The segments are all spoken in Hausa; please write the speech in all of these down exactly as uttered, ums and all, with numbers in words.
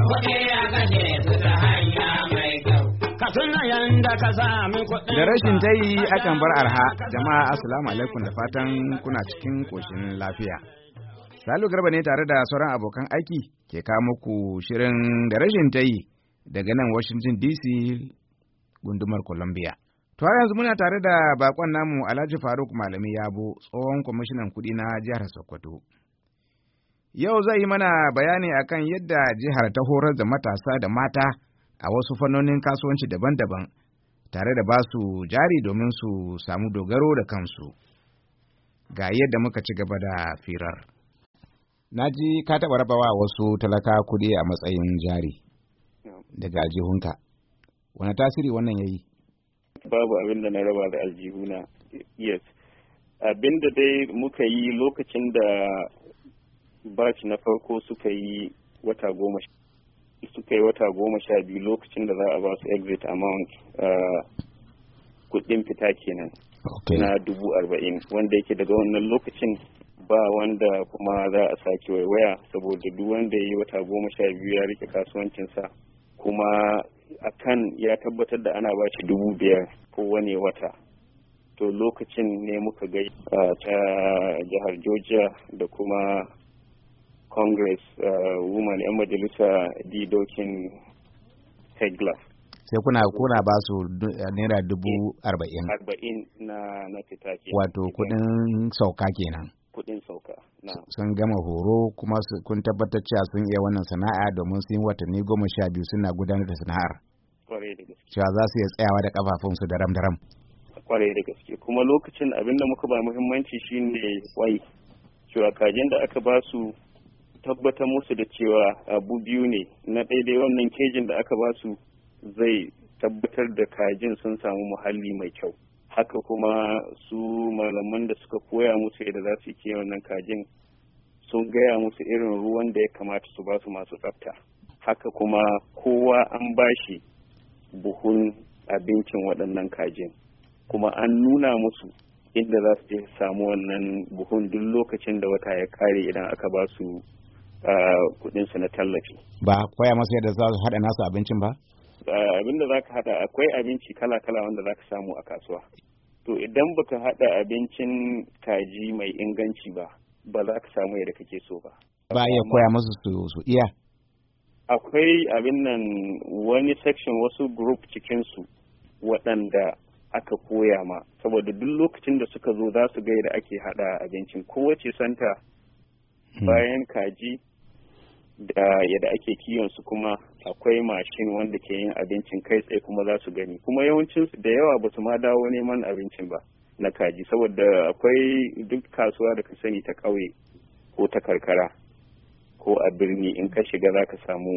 Kuɗi a kashe su ta hanya mai kyau. Ka tuna yanda ka sami kuɗin. Da rashin tayi akan bar arha. Jama'a assalamu alaikum da fatan kuna cikin koshin lafiya. Salu Garba ne tare da sauran abokan aiki ke kawo muku shirin da rashin tayi daga nan Washington D C gundumar Columbia. To yanzu muna tare da bakon namu Alhaji Faruk Malami Yabo, tsohon kwamishinan kuɗi na jihar Sokoto. Yau zai yi mana bayani akan yadda jihar ta horar da matasa da mata a wasu fannonin kasuwanci daban-daban tare da basu jari domin su samu dogaro da kansu. Ga yadda muka ci gaba da firar. Na ji ka taɓa rabawa wasu talaka kuɗi a matsayin jari daga aljihunka. Wane tasiri wannan ya yi? Babu abin da na raba da aljihuna. Yes. Abin da dai muka yi lokacin da batch na farko suka yi wata goma suka yi wata goma sha biyu lokacin da za a ba su exit amount uh, kuɗin fita kenan. Okay. Na dubu arba'in wanda yake daga wannan lokacin ba wanda kuma za a sake waiwaya saboda duk wanda ya yi wata goma sha biyu ya rike kasuwancinsa kuma akan ya tabbatar da ana ba shi dubu biyar kowane wata. To lokacin ne muka gai uh, ta jihar Georgia da kuma Congress uh, woman yan majalisa Didokin Hegler. Sai kuna kuna ba su naira dubu arba'in. Arba'in na na fita ke. Wato kudin sauka kenan. Kudin sauka. Na. Sun gama horo kuma kun tabbatar cewa sun iya wannan sana'a domin sun yi watanni goma sha biyu suna gudanar da sana'ar. Kwarai da gaske. Cewa za su iya tsayawa da kafafunsu da ram da ram. Kwarai da gaske. Kuma lokacin abinda muka ba muhimmanci shine wai cewa kajin da aka ba su tabbatar musu da cewa abu biyu ne. Na daidai wannan kejin da aka ba su zai tabbatar da kajin sun samu muhalli mai kyau. Haka kuma su malaman da suka koya musu yadda za su yi wannan kajin sun gaya musu irin ruwan da ya kamata su ba su masu tsafta. Haka kuma kowa an bashi buhun abincin waɗannan kajin. Kuma an nuna musu inda za su je samu wannan buhun duk lokacin da wata ya kare idan aka ba su kuɗinsu na tallafi. Ba koya masu yadda za su haɗa nasu abincin ba? Abin da za ka haɗa akwai abinci kala-kala wanda za ka samu a kasuwa. To idan baka haɗa abincin kaji mai inganci ba, ba za ka samu yadda kake so ba. Ba iya koya musu su, su iya? Akwai abin nan wani section wasu group cikinsu waɗanda aka koya ma, saboda duk lokacin da suka zo za su ga yadda ake haɗa abincin. Kowace santa hmm. bayan kaji da yadda ake kiwon su kuma akwai mashin wanda ke yin abincin kai tsaye kuma za su gani kuma yawancin su da yawa ba su ma dawo neman abincin ba na kaji saboda akwai duk kasuwa da ka sani ta ƙauye ko ta karkara ko a birni in ka shiga za ka samu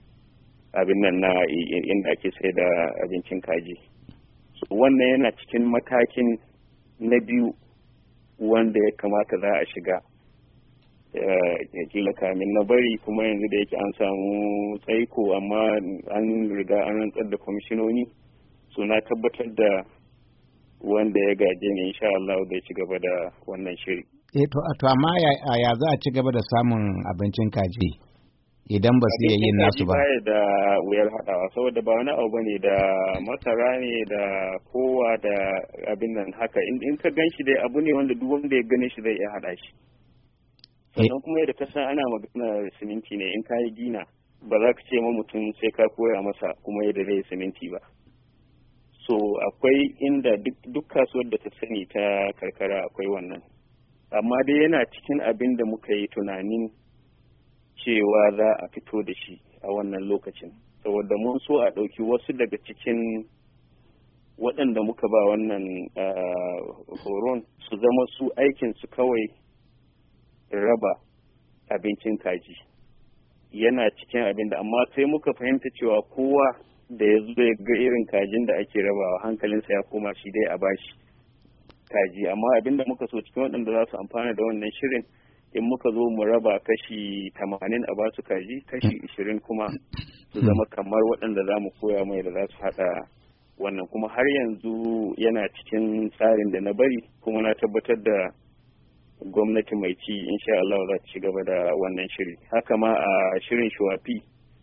abin nan na inda ake sai da abincin kaji. So, wannan yana cikin matakin na biyu wanda ya kamata za a shiga kila kamin na bari kuma yanzu da yake an samu tsaiko amma an riga an rantsar da kwamishinoni so na tabbatar da wanda ya gaje ne insha Allah zai ci gaba da wannan shiri. Eh to to amma ya, ya za a ci gaba da samun abincin kaji idan ba su iya yin nasu ba? Abincin kaji da wuyar haɗawa saboda ba wani abu bane da masara ne da kowa da abin nan haka in ka gan shi dai abu ne wanda duk wanda ya gane shi zai iya haɗa shi. Sannan kuma yadda ka san ana magana siminti ne in ka yi gina ba za ka ce ma mutum sai ka koya masa kuma yadda zai siminti ba. So akwai inda duk kasuwar da ta sani ta karkara akwai wannan. Amma dai yana cikin abin da muka yi tunanin cewa za a fito da shi a wannan lokacin. Saboda mun so a ɗauki wasu daga cikin waɗanda muka ba wannan horon su zama su aikinsu kawai raba abincin kaji yana cikin abin da amma sai muka fahimta cewa kowa da ya zo ya ga irin kajin da ake rabawa hankalinsa ya koma shi dai a bashi kaji amma abin da muka so cikin waɗanda za su amfana da wannan shirin in muka zo mu raba kashi tamanin a basu kaji kashi ishirin kuma su zama kamar waɗanda za mu koya mai da za su haɗa wannan kuma har yanzu yana cikin tsarin da na bari kuma na tabbatar da gwamnati mai ci insha Allah za ta ci gaba da wannan shiri haka ma a shirin shuwafi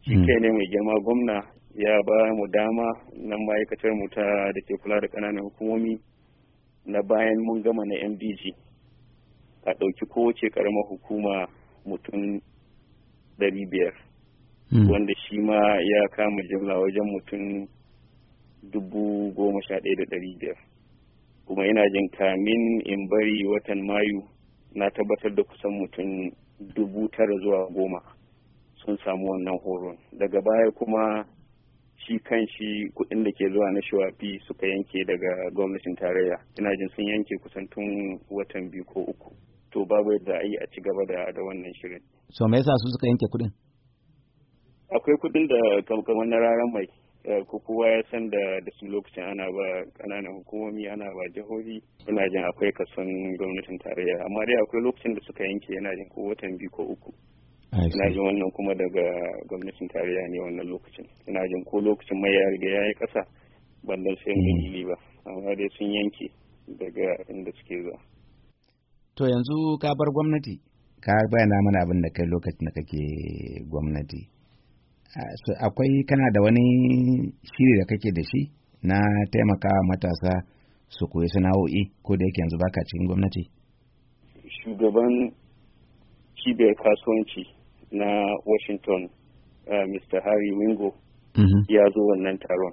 shi kai ne mai girma gwamna ya ba mu dama nan ma'aikatar mu ta da ke kula da ƙananan hukumomi na bayan mun gama na M D G a ɗauki kowace ƙaramar hukuma mutum ɗari biyar wanda shi ma ya kama jimla wajen mutum dubu goma sha ɗaya da ɗari biyar kuma ina jin kamin in bari watan Mayu na tabbatar da kusan mutum dubu tara zuwa goma sun samu wannan horon. Daga baya kuma shi kan shi kuɗin da ke zuwa na shawafi suka yanke daga gwamnatin tarayya. Ina jin sun yanke kusan tun watan biyu ko uku. To babu yadda a yi a ci gaba da, da wannan shirin. So me yasa su suka yanke kuɗin? Akwai kuɗin da kamar na raran mai. Ko kowa ya san da da su lokacin ana ba ƙananan hukumomi ana ba jihohi ina jin akwai kason gwamnatin tarayya amma dai akwai lokacin da suka yanke yana jin ko watan biyu ko uku ina jin wannan kuma daga gwamnatin tarayya ne wannan lokacin ina jin ko lokacin mai ya riga ya yi ƙasa ban dan sai dalili ba amma dai sun yanke daga inda suke zuwa. To yanzu ka bar gwamnati ka bayyana mana abin da kai lokacin da kake gwamnati. So, akwai kana da wani shiri da kake da shi na taimaka matasa su koyi sana'o'i ko da yake yanzu baka cikin gwamnati? Shugaban cibiyar kasuwanci na Washington, uh, Mister Harry Wingo, mm-hmm. ya zo wannan taron.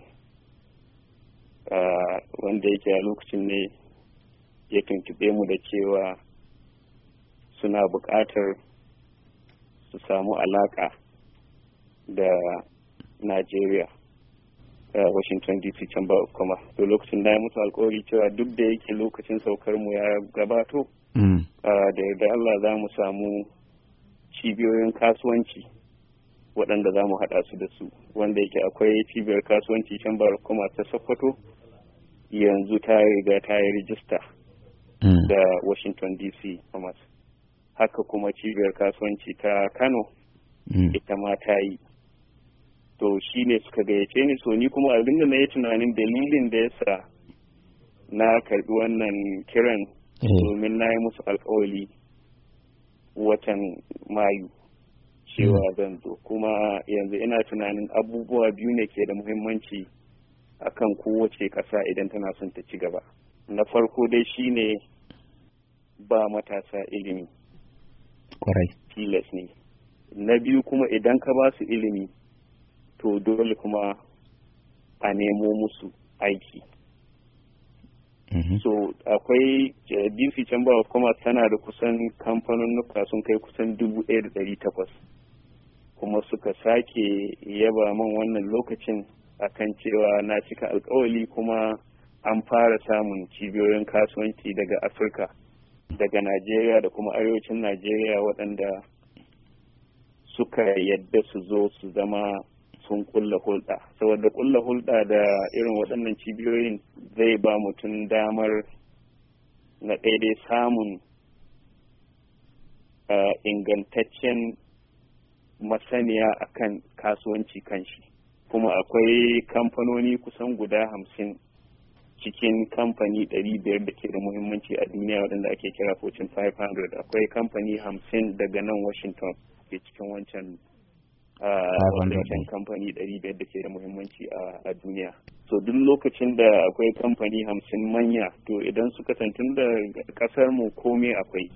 Uh, wanda yake a lokacin ne ya tuntube mu da cewa suna buƙatar su samu alaƙa da Najeriya, uh, Washington D C Chamber of Commerce. To lokacin da ya musu alkawari cewa duk da yake lokacin saukar mu ya gabato, mm. uh, da yarda Allah za mu samu cibiyoyin kasuwanci waɗanda za mu haɗa su da su, wanda yake akwai cibiyar kasuwanci Chamber of Commerce ta Sokoto, yanzu ta riga ta yi rijista mm. da Washington D C Commerce. Haka kuma cibiyar kasuwanci ta Kano, mm. ita ma ta yi. To shi ne suka gayyace ni, so ni kuma abin da na yi tunanin dalilin da ya sa na karɓi wannan kiran domin na yi musu alkawali watan Mayu cewa zan zo, kuma yanzu ina tunanin abubuwa biyu ne ke da muhimmanci akan kowace ƙasa idan tana son ta ci gaba. Na farko dai shi ne ba matasa ilimi, kwarai tilas ne. Na biyu kuma idan ka ba su ilimi to dole kuma a nemo musu aiki. Mm-hmm. So akwai uh, D C Chamber of Commerce tana da kusan kamfanunnuka sun kai kusan dubu ɗaya da ɗari takwas, kuma suka sake yaba man wannan lokacin akan cewa na cika alkawali kuma an fara samun cibiyoyin kasuwanci daga Afirka, daga Najeriya da kuma arewacin Najeriya waɗanda suka yadda su zo su zama sun kulla hulɗa. Saboda kulla hulɗa da irin waɗannan cibiyoyin zai ba mutum damar na daidai samun uh, ingantaccen masaniya akan kasuwanci kanshi. Kuma akwai kamfanoni kusan guda hamsin cikin kamfani ɗari biyar da ke da muhimmanci a duniya waɗanda ake kira Fortune five hundred. Akwai kamfani hamsin daga nan Washington ke cikin wancan wancan kamfani ɗari biyar da ke da muhimmanci a duniya. So duk lokacin da akwai kamfani hamsin manya, to idan suka tantun da ƙasar mu komai akwai.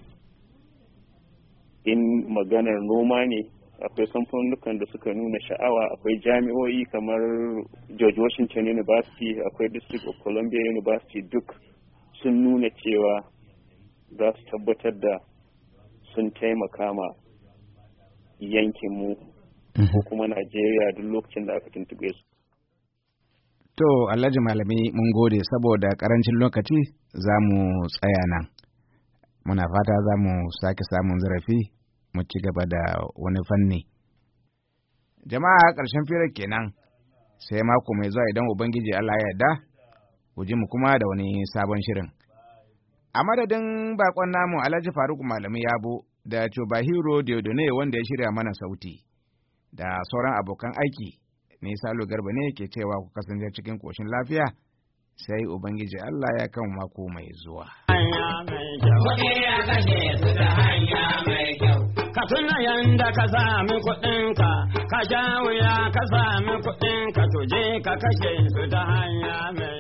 In maganar noma ne, akwai kamfanukan da suka nuna sha'awa, akwai jami'o'i kamar George Washington University, akwai District of Columbia University, duk sun nuna cewa za su tabbatar da sun taimaka ma yankinmu ko kuma Najeriya duk lokacin da aka tuntube su. To, Alhaji Malami mun gode, saboda karancin lokaci za mu tsaya nan. Muna fata za mu sake samun zarafi mu ci gaba da wani fanni. Jama'a, ƙarshen firar kenan, sai mako mai zuwa idan Ubangiji Allah ya yarda, ku ji mu kuma da wani sabon shirin. A madadin bakon namu Alhaji Faruk Malami Yabo da Chobahiro Diodone wanda ya shirya mana sauti, da sauran abokan aiki, ne Salo Garba ne ke cewa ku kasance cikin ƙoshin lafiya, sai Ubangiji Allah ya kan mako mai zuwa. Ka tuna yanda ka sami kuɗinka, ka sha wuya ka sami kuɗin ka tuje ka kashe su ta hanya mai